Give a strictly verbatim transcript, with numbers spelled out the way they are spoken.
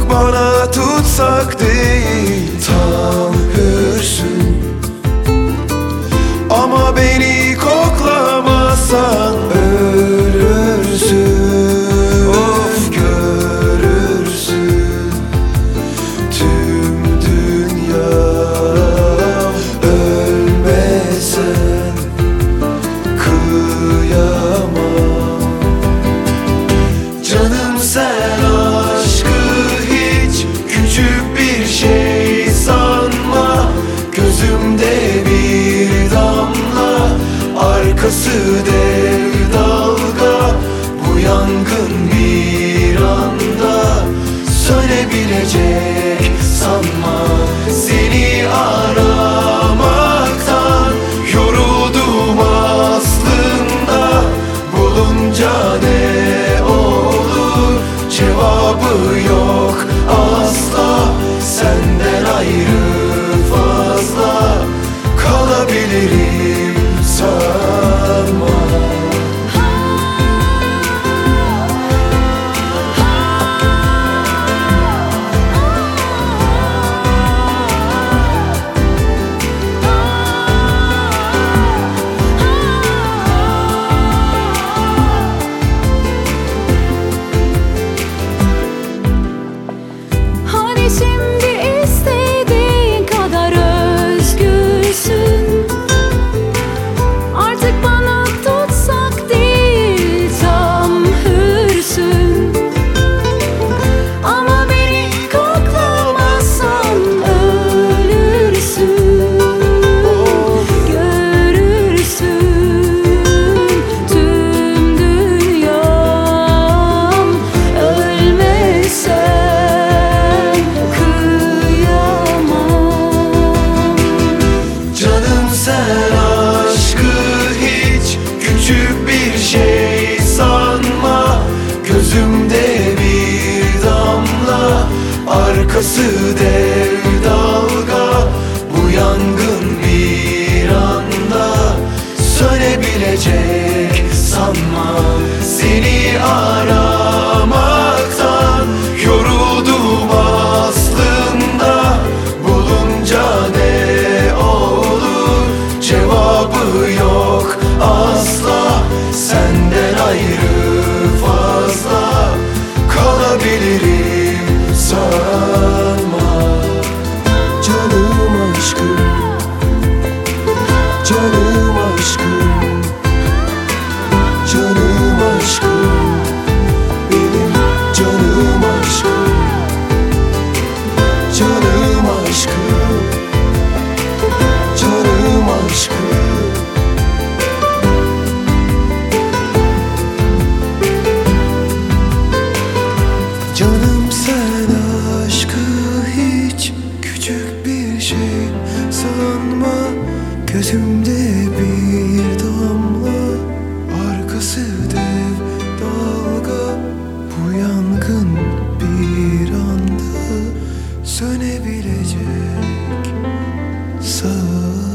Artık bana tutsak değil, tam hürsün. Ama beni koklamazsan ölürsün. Of, görürsün tüm dünya. Ölmesen kıyamam. Canım, sen aşkı hiç küçük bir şey sanma. Gözümde bir damla, arkası dev dalga. Bu yangın bir anda sönebilecek sanma. Seni aramaktan yoruldum aslında. Bulunca ne olur, cevabı yok asla. Senden ayrı fazla kalabilirim sanma. Hani şimdi istediğin kadar özgürsün. Artık bana tutsak değil, tam hürsün. Ama beni koklamazsan ölürsün. Görürsün tüm dünyam. Ölmesen kıyamam. Canım, sen aşkı hiç küçük bir şey sanma. Gözümde bir damla, arkası dev dalga. Bu yangın bir anda sönebilecek sanma. Seni aramaktan yoruldum aslında. Bulunca ne olur, cevabı yok asla. Senden ayrı fazla kalabilirim sanma. Canım aşkım, canım aşkım, canım aşkım, benim canım aşkım, canım aşkım, canım aşkım. Canım, sen aşkı hiç küçük bir şey sanma. Gözümde bir damla, arkası dev dalga. Bu yangın bir anda sönebilecek sanma.